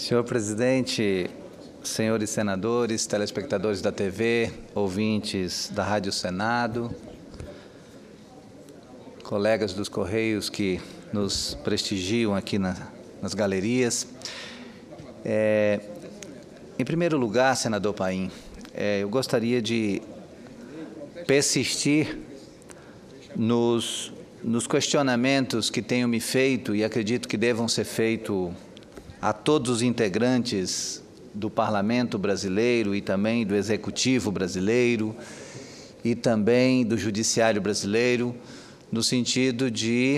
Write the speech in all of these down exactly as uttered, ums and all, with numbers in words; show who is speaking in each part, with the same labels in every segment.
Speaker 1: Senhor presidente, senhores senadores, telespectadores da T V, ouvintes da Rádio Senado, colegas dos Correios que nos prestigiam aqui na, nas galerias. É, em primeiro lugar, senador Paim, é, eu gostaria de persistir nos, nos questionamentos que tenho me feito e acredito que devam ser feitos a todos os integrantes do Parlamento brasileiro e também do Executivo brasileiro e também do Judiciário brasileiro, no sentido de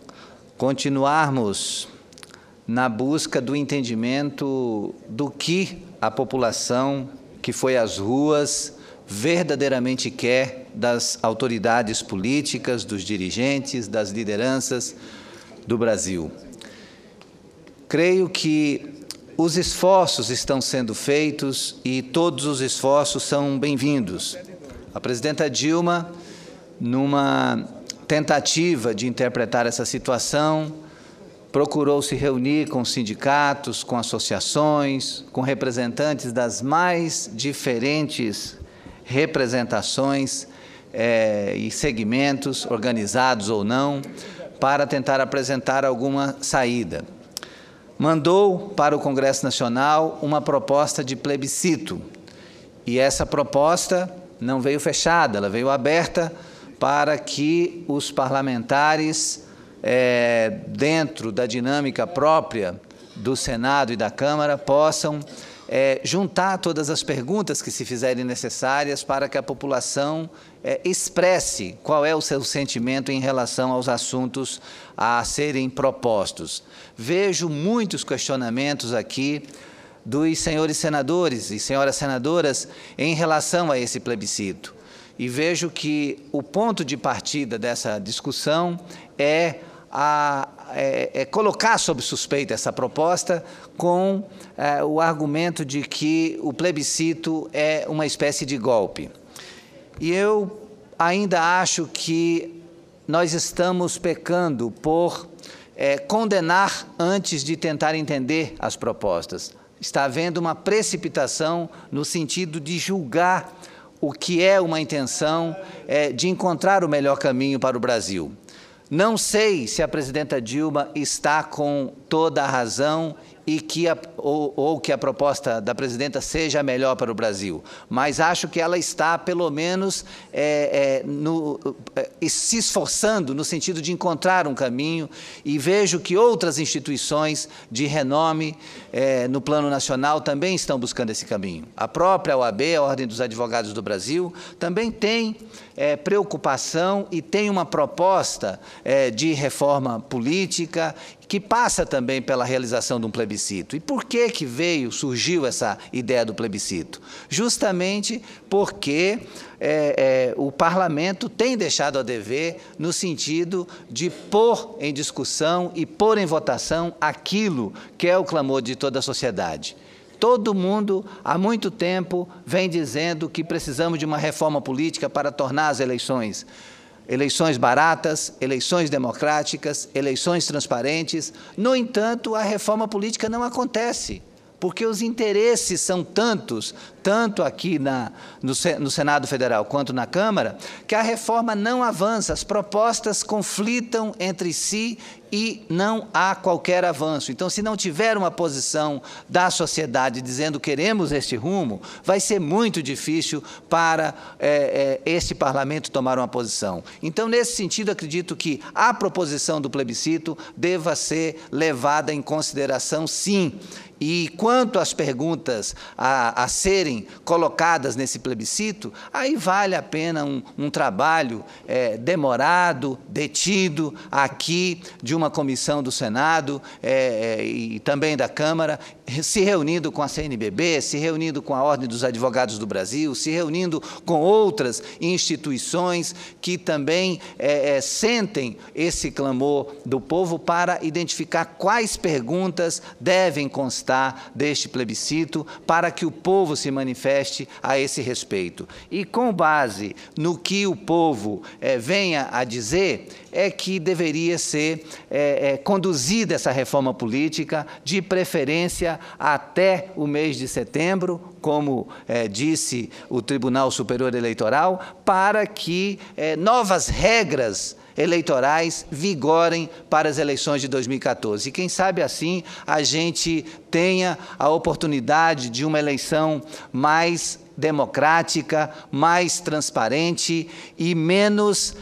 Speaker 1: continuarmos na busca do entendimento do que a população que foi às ruas verdadeiramente quer das autoridades políticas, dos dirigentes, das lideranças do Brasil. Creio que os esforços estão sendo feitos e todos os esforços são bem-vindos. A presidenta Dilma, numa tentativa de interpretar essa situação, procurou se reunir com sindicatos, com associações, com representantes das mais diferentes representações eh, e segmentos, organizados ou não, para tentar apresentar alguma saída. Mandou para o Congresso Nacional uma proposta de plebiscito, e essa proposta não veio fechada, ela veio aberta para que os parlamentares, é, dentro da dinâmica própria do Senado e da Câmara, possam é, juntar todas as perguntas que se fizerem necessárias para que a população é, expresse qual é o seu sentimento em relação aos assuntos a serem propostos. Vejo muitos questionamentos aqui dos senhores senadores e senhoras senadoras em relação a esse plebiscito. E vejo que o ponto de partida dessa discussão é, a, é, é colocar sob suspeita essa proposta com é, o argumento de que o plebiscito é uma espécie de golpe. E eu ainda acho que nós estamos pecando por é, condenar antes de tentar entender as propostas. Está havendo uma precipitação no sentido de julgar o que é uma intenção é, de encontrar o melhor caminho para o Brasil. Não sei se a presidenta Dilma está com toda a razão e que a, ou, ou que a proposta da presidenta seja a melhor para o Brasil, mas acho que ela está, pelo menos, é, é, no, é, se esforçando no sentido de encontrar um caminho, e vejo que outras instituições de renome é, no plano nacional também estão buscando esse caminho. A própria O A B, a Ordem dos Advogados do Brasil, também tem é, preocupação e tem uma proposta é, de reforma política que passa também pela realização de um plebiscito. E por que que veio, surgiu essa ideia do plebiscito? Justamente porque é, é, o parlamento tem deixado a dever no sentido de pôr em discussão e pôr em votação aquilo que é o clamor de toda a sociedade. Todo mundo, há muito tempo, vem dizendo que precisamos de uma reforma política para tornar as eleições eleições baratas, eleições democráticas, eleições transparentes. No entanto, a reforma política não acontece, porque os interesses são tantos, tanto aqui na, no, no Senado Federal quanto na Câmara, que a reforma não avança, as propostas conflitam entre si e não há qualquer avanço. Então, se não tiver uma posição da sociedade dizendo queremos este rumo, vai ser muito difícil para é, é, este parlamento tomar uma posição. Então, nesse sentido, acredito que a proposição do plebiscito deva ser levada em consideração, sim. E quanto às perguntas a, a serem colocadas nesse plebiscito, aí vale a pena um, um trabalho é, demorado, detido, aqui de uma comissão do Senado é, é, e também da Câmara, se reunindo com a C N B B, se reunindo com a Ordem dos Advogados do Brasil, se reunindo com outras instituições que também é, é, sentem esse clamor do povo para identificar quais perguntas devem constar deste plebiscito para que o povo se manifeste manifeste a esse respeito. E com base no que o povo é, venha a dizer, é que deveria ser é, é, conduzida essa reforma política, de preferência até o mês de setembro, como é, disse o Tribunal Superior Eleitoral, para que é, novas regras eleitorais vigorem para as eleições de dois mil e quatorze. E quem sabe assim a gente tenha a oportunidade de uma eleição mais democrática, mais transparente e menos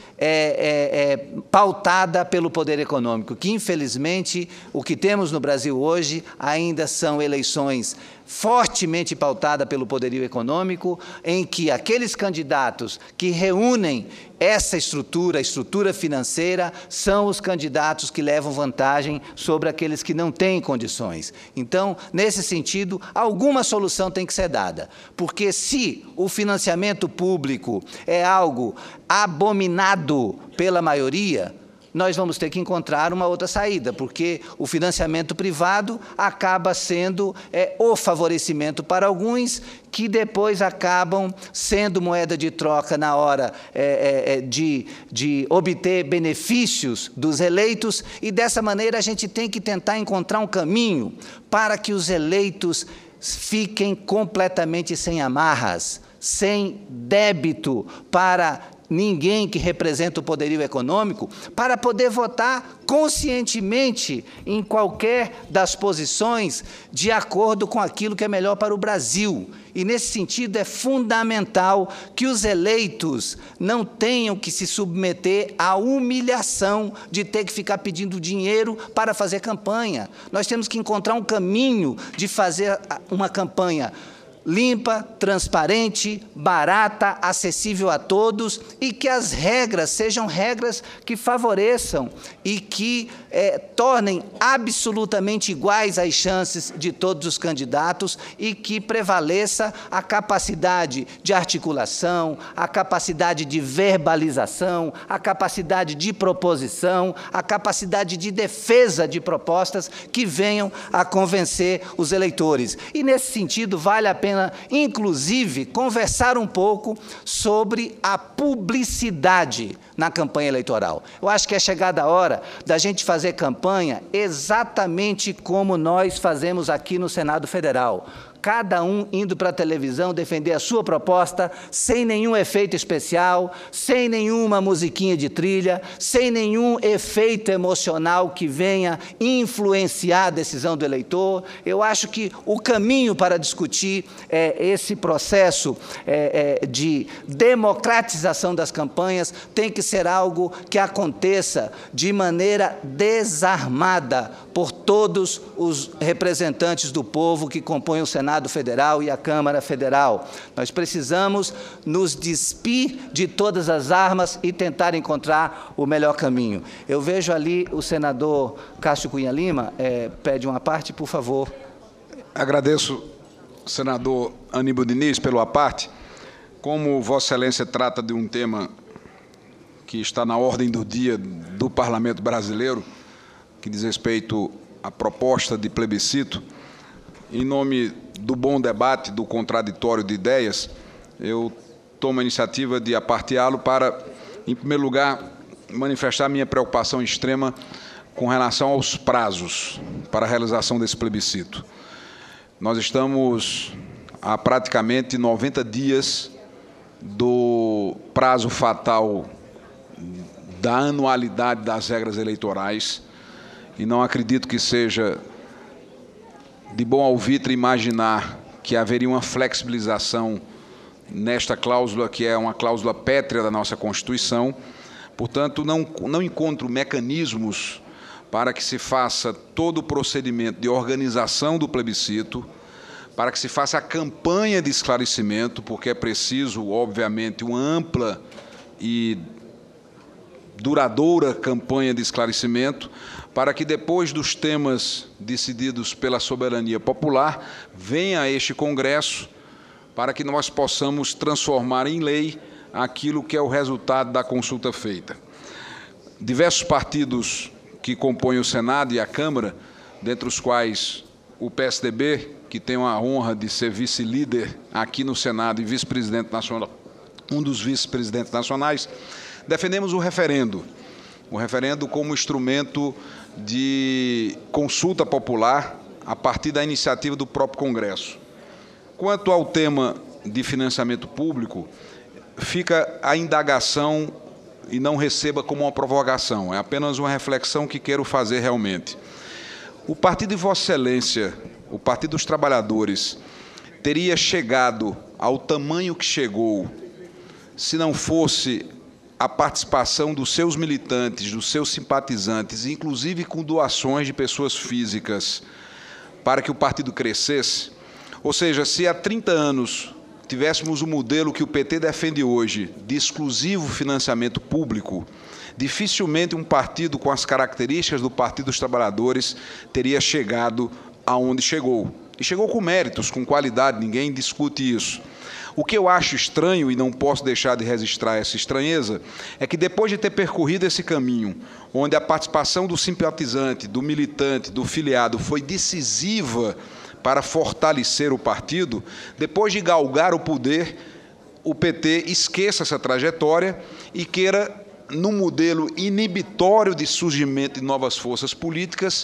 Speaker 1: é, é, é, pautada pelo poder econômico, que infelizmente o que temos no Brasil hoje ainda são eleições fortemente pautada pelo poderio econômico, em que aqueles candidatos que reúnem essa estrutura, a estrutura financeira, são os candidatos que levam vantagem sobre aqueles que não têm condições. Então, nesse sentido, alguma solução tem que ser dada, porque se o financiamento público é algo abominado pela maioria, nós vamos ter que encontrar uma outra saída, porque o financiamento privado acaba sendo é, o favorecimento para alguns, que depois acabam sendo moeda de troca na hora é, é, de, de obter benefícios dos eleitos, e dessa maneira a gente tem que tentar encontrar um caminho para que os eleitos fiquem completamente sem amarras, sem débito para ninguém que representa o poderio econômico, para poder votar conscientemente em qualquer das posições de acordo com aquilo que é melhor para o Brasil. E, nesse sentido, é fundamental que os eleitos não tenham que se submeter à humilhação de ter que ficar pedindo dinheiro para fazer campanha. Nós temos que encontrar um caminho de fazer uma campanha limpa, transparente, barata, acessível a todos, e que as regras sejam regras que favoreçam e que é, tornem absolutamente iguais as chances de todos os candidatos, e que prevaleça a capacidade de articulação, a capacidade de verbalização, a capacidade de proposição, a capacidade de defesa de propostas que venham a convencer os eleitores. E, nesse sentido, vale a pena inclusive, conversar um pouco sobre a publicidade na campanha eleitoral. Eu acho que é chegada a hora da gente fazer campanha exatamente como nós fazemos aqui no Senado Federal. Cada um indo para a televisão defender a sua proposta, sem nenhum efeito especial, sem nenhuma musiquinha de trilha, sem nenhum efeito emocional que venha influenciar a decisão do eleitor. Eu acho que o caminho para discutir é, esse processo é, é, de democratização das campanhas tem que ser algo que aconteça de maneira desarmada por todos os representantes do povo que compõem o Senado Federal e a Câmara Federal. Nós precisamos nos despir de todas as armas e tentar encontrar o melhor caminho. Eu vejo ali o senador Cássio Cunha Lima, é, pede uma parte, por favor.
Speaker 2: Agradeço, senador Aníbal Diniz, pelo aparte. Como Vossa Excelência trata de um tema que está na ordem do dia do Parlamento brasileiro, que diz respeito à proposta de plebiscito, em nome do bom debate, do contraditório de ideias, eu tomo a iniciativa de aparteá-lo para, em primeiro lugar, manifestar minha preocupação extrema com relação aos prazos para a realização desse plebiscito. Nós estamos há praticamente noventa dias do prazo fatal da anualidade das regras eleitorais, e não acredito que seja de bom alvitre imaginar que haveria uma flexibilização nesta cláusula, que é uma cláusula pétrea da nossa Constituição. Portanto, não, não encontro mecanismos para que se faça todo o procedimento de organização do plebiscito, para que se faça a campanha de esclarecimento, porque é preciso, obviamente, uma ampla e duradoura campanha de esclarecimento, para que depois dos temas decididos pela soberania popular, venha a este Congresso, para que nós possamos transformar em lei aquilo que é o resultado da consulta feita. Diversos partidos que compõem o Senado e a Câmara, dentre os quais o P S D B, que tem a honra de ser vice-líder aqui no Senado e vice-presidente nacional, um dos vice-presidentes nacionais, defendemos o referendo. O referendo como instrumento de consulta popular a partir da iniciativa do próprio Congresso. Quanto ao tema de financiamento público, fica a indagação e não receba como uma provocação, é apenas uma reflexão que quero fazer realmente. O partido de Vossa Excelência, o Partido dos Trabalhadores, teria chegado ao tamanho que chegou se não fosse a participação dos seus militantes, dos seus simpatizantes, inclusive com doações de pessoas físicas, para que o partido crescesse? Ou seja, se há trinta anos tivéssemos o modelo que o P T defende hoje, de exclusivo financiamento público, dificilmente um partido com as características do Partido dos Trabalhadores teria chegado aonde chegou. E chegou com méritos, com qualidade, ninguém discute isso. O que eu acho estranho, e não posso deixar de registrar essa estranheza, é que depois de ter percorrido esse caminho, onde a participação do simpatizante, do militante, do filiado foi decisiva para fortalecer o partido, depois de galgar o poder, o P T esqueça essa trajetória e queira, num modelo inibitório de surgimento de novas forças políticas,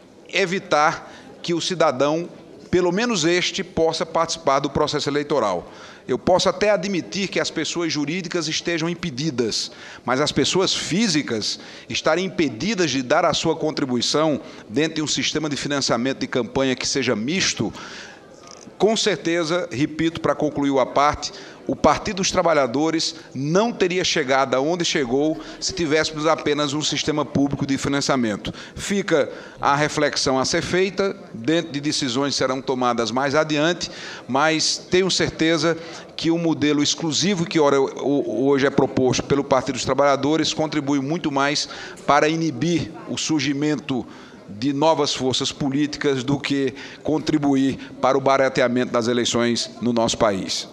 Speaker 2: evitar que o cidadão, pelo menos este, possa participar do processo eleitoral. Eu posso até admitir que as pessoas jurídicas estejam impedidas, mas as pessoas físicas estarem impedidas de dar a sua contribuição dentro de um sistema de financiamento de campanha que seja misto, com certeza, repito, para concluir a parte, o Partido dos Trabalhadores não teria chegado aonde chegou se tivéssemos apenas um sistema público de financiamento. Fica a reflexão a ser feita, dentro de decisões que serão tomadas mais adiante, mas tenho certeza que o modelo exclusivo que hoje é proposto pelo Partido dos Trabalhadores contribui muito mais para inibir o surgimento de novas forças políticas do que contribuir para o barateamento das eleições no nosso país.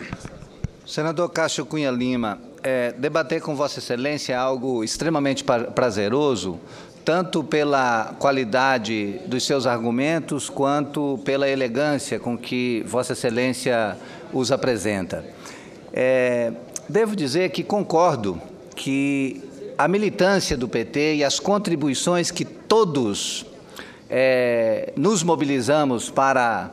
Speaker 1: Senador Cássio Cunha Lima, é, debater com Vossa Excelência é algo extremamente prazeroso, tanto pela qualidade dos seus argumentos, quanto pela elegância com que Vossa Excelência os apresenta. É, devo dizer que concordo que a militância do P T e as contribuições que todos é, nos mobilizamos para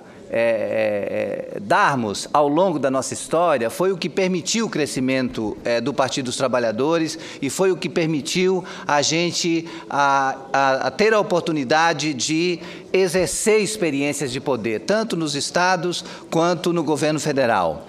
Speaker 1: É, é, darmos ao longo da nossa história foi o que permitiu o crescimento é, do Partido dos Trabalhadores e foi o que permitiu a gente a, a, a ter a oportunidade de exercer experiências de poder, tanto nos estados quanto no governo federal.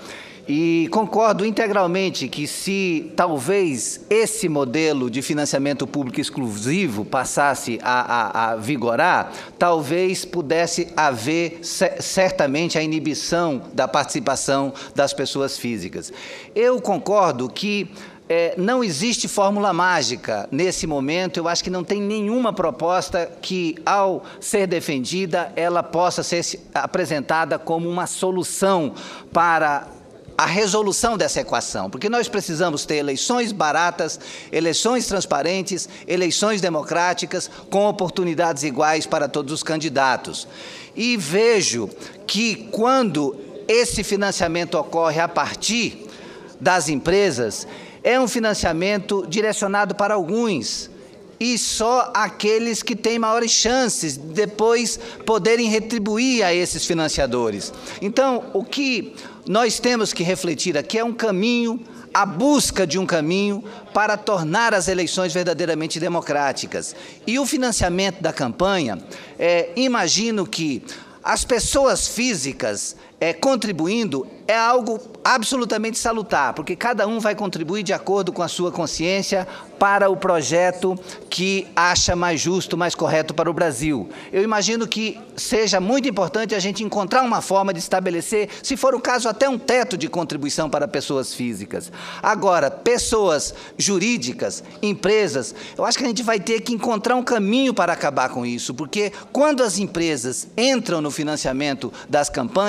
Speaker 1: E concordo integralmente que se talvez esse modelo de financiamento público exclusivo passasse a, a, a vigorar, talvez pudesse haver certamente a inibição da participação das pessoas físicas. Eu concordo que É, não existe fórmula mágica nesse momento. Eu acho que não tem nenhuma proposta que, ao ser defendida, ela possa ser apresentada como uma solução para a resolução dessa equação, porque nós precisamos ter eleições baratas, eleições transparentes, eleições democráticas, com oportunidades iguais para todos os candidatos. E vejo que, quando esse financiamento ocorre a partir das empresas, é um financiamento direcionado para alguns, e só aqueles que têm maiores chances de depois poderem retribuir a esses financiadores. Então, o que nós temos que refletir aqui é um caminho, a busca de um caminho para tornar as eleições verdadeiramente democráticas. E o financiamento da campanha, é, imagino que as pessoas físicas é, contribuindo é algo absolutamente salutar, porque cada um vai contribuir de acordo com a sua consciência para o projeto que acha mais justo, mais correto para o Brasil. Eu imagino que seja muito importante a gente encontrar uma forma de estabelecer, se for o caso, até um teto de contribuição para pessoas físicas. Agora, pessoas jurídicas, empresas, eu acho que a gente vai ter que encontrar um caminho para acabar com isso, porque quando as empresas entram no financiamento das campanhas,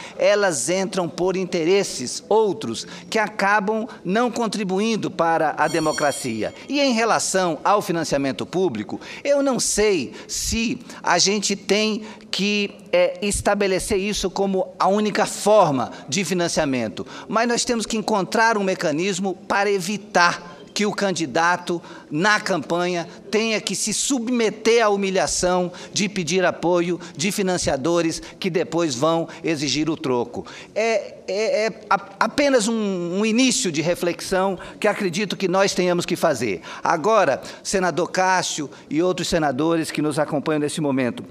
Speaker 1: elas entram por interesses outros que acabam não contribuindo para a democracia. E em relação ao financiamento público, eu não sei se a gente tem que é, estabelecer isso como a única forma de financiamento, mas nós temos que encontrar um mecanismo para evitar que o candidato, na campanha, tenha que se submeter à humilhação de pedir apoio de financiadores que depois vão exigir o troco. É, é, é apenas um, um início de reflexão que acredito que nós tenhamos que fazer. Agora, senador Cássio e outros senadores que nos acompanham nesse momento,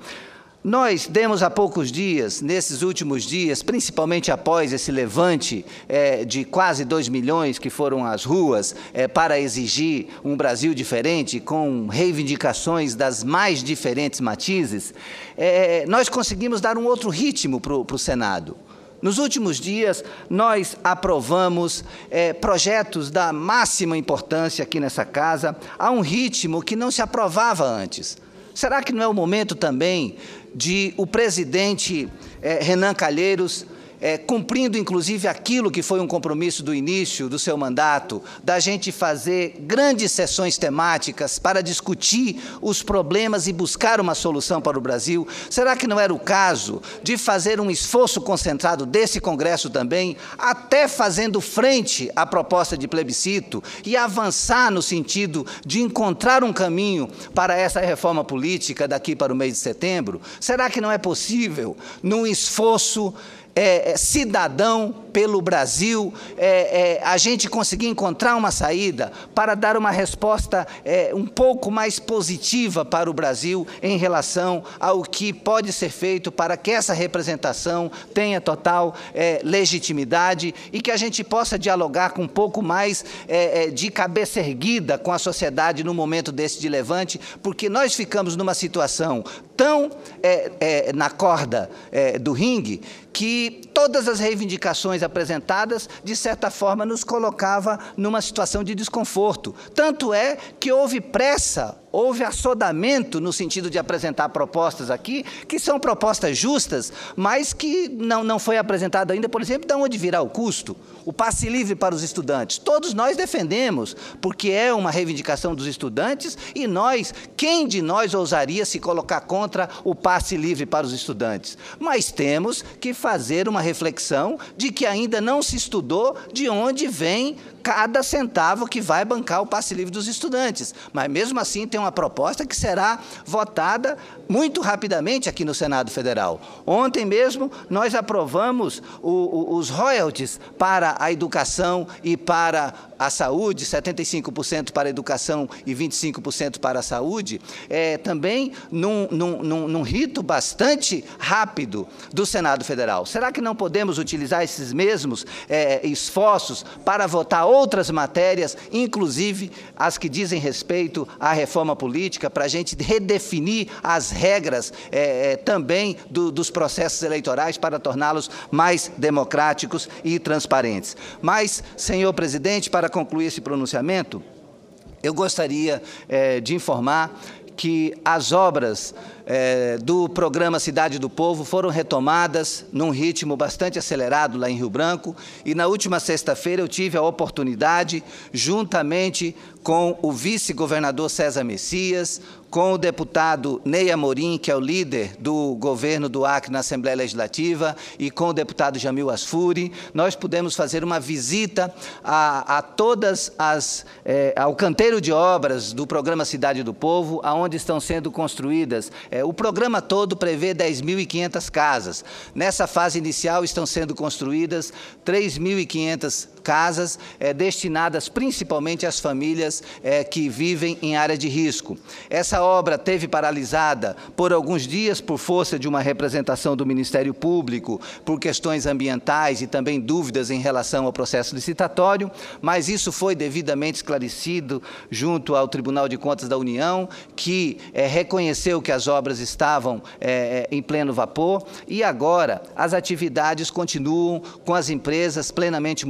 Speaker 1: nós demos há poucos dias, nesses últimos dias, principalmente após esse levante é, de quase dois milhões que foram às ruas é, para exigir um Brasil diferente, com reivindicações das mais diferentes matizes, é, nós conseguimos dar um outro ritmo para o Senado. Nos últimos dias, nós aprovamos é, projetos da máxima importância aqui nessa casa, a um ritmo que não se aprovava antes. Será que não é o momento também de o presidente eh, Renan Calheiros, eh, cumprindo inclusive aquilo que foi um compromisso do início do seu mandato, da gente fazer grandes sessões temáticas para discutir os problemas e buscar uma solução para o Brasil? Será que não era o caso de fazer um esforço concentrado desse Congresso também, até fazendo frente à proposta de plebiscito e avançar no sentido de encontrar um caminho para essa reforma política daqui para o mês de setembro? Será que não é possível, num esforço É, é, cidadão pelo Brasil, é, é, a gente conseguir encontrar uma saída para dar uma resposta é, um pouco mais positiva para o Brasil em relação ao que pode ser feito para que essa representação tenha total é, legitimidade e que a gente possa dialogar com um pouco mais é, é, de cabeça erguida com a sociedade no momento desse de levante, porque nós ficamos numa situação tão é, é, na corda é, do ringue que todas as reivindicações apresentadas, de certa forma, nos colocava numa situação de desconforto. Tanto é que houve pressa, houve assodamento no sentido de apresentar propostas aqui, que são propostas justas, mas que não, não foi apresentado ainda, por exemplo, de onde virá o custo. O passe livre para os estudantes. Todos nós defendemos, porque é uma reivindicação dos estudantes, e nós, quem de nós ousaria se colocar contra o passe livre para os estudantes? Mas temos que fazer uma reflexão de que ainda não se estudou de onde vem cada centavo que vai bancar o passe livre dos estudantes. Mas, mesmo assim, tem uma proposta que será votada muito rapidamente aqui no Senado Federal. Ontem mesmo, nós aprovamos o, o, os royalties para a educação e para a saúde, setenta e cinco por cento para a educação e vinte e cinco por cento para a saúde, é, também num, num, num, num rito bastante rápido do Senado Federal. Será que não podemos utilizar esses mesmos é, esforços para votar outras matérias, inclusive as que dizem respeito à reforma política, para a gente redefinir as regras é, é, também do, dos processos eleitorais para torná-los mais democráticos e transparentes? Mas, senhor presidente, para concluir esse pronunciamento, eu gostaria é, de informar que as obras é, do programa Cidade do Povo foram retomadas num ritmo bastante acelerado lá em Rio Branco, e na última sexta-feira eu tive a oportunidade, juntamente com o vice-governador César Messias, com o deputado Ney Amorim, que é o líder do governo do Acre na Assembleia Legislativa, e com o deputado Jamil Asfuri, nós pudemos fazer uma visita a, a todas as, é, ao canteiro de obras do programa Cidade do Povo, aonde estão sendo construídas. É, o programa todo prevê dez mil e quinhentas casas. Nessa fase inicial estão sendo construídas três mil e quinhentas casas é, destinadas principalmente às famílias é, que vivem em área de risco. Essa obra teve paralisada por alguns dias por força de uma representação do Ministério Público, por questões ambientais e também dúvidas em relação ao processo licitatório, mas isso foi devidamente esclarecido junto ao Tribunal de Contas da União, que é, reconheceu que as obras estavam é, em pleno vapor, e agora as atividades continuam com as empresas plenamente mobilizadas,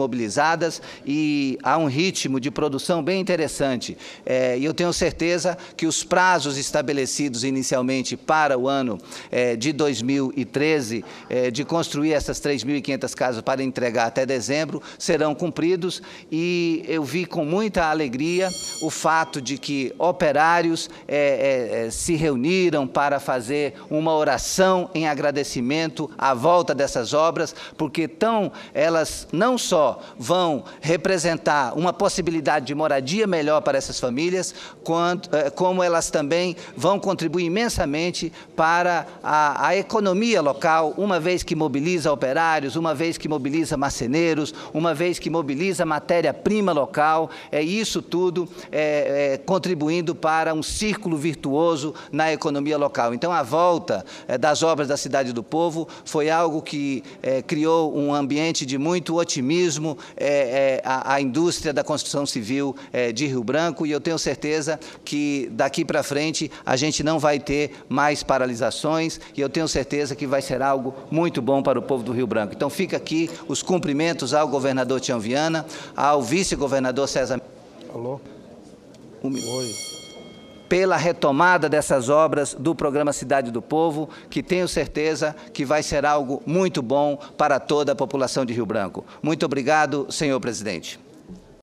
Speaker 1: realizadas e há um ritmo de produção bem interessante. É, e eu tenho certeza que os prazos estabelecidos inicialmente para o ano é, de dois mil e treze, é, de construir essas três mil e quinhentas casas para entregar até dezembro, serão cumpridos, e eu vi com muita alegria o fato de que operários é, é, se reuniram para fazer uma oração em agradecimento à volta dessas obras, porque tão, elas não só vão representar uma possibilidade de moradia melhor para essas famílias, quanto, como elas também vão contribuir imensamente para a, a economia local, uma vez que mobiliza operários, uma vez que mobiliza marceneiros, uma vez que mobiliza matéria-prima local, é isso tudo é, é, contribuindo para um círculo virtuoso na economia local. Então, a volta é, das obras da Cidade do Povo foi algo que é, criou um ambiente de muito otimismo é, é, a, a indústria da construção civil é, de Rio Branco, e eu tenho certeza que daqui para frente a gente não vai ter mais paralisações, e eu tenho certeza que vai ser algo muito bom para o povo do Rio Branco. Então, fica aqui os cumprimentos ao governador Tião Viana, ao vice-governador César...
Speaker 3: Alô?
Speaker 1: Um
Speaker 3: Oi.
Speaker 1: Pela retomada dessas obras do Programa Cidade do Povo, que tenho certeza que vai ser algo muito bom para toda a população de Rio Branco. Muito obrigado, senhor presidente.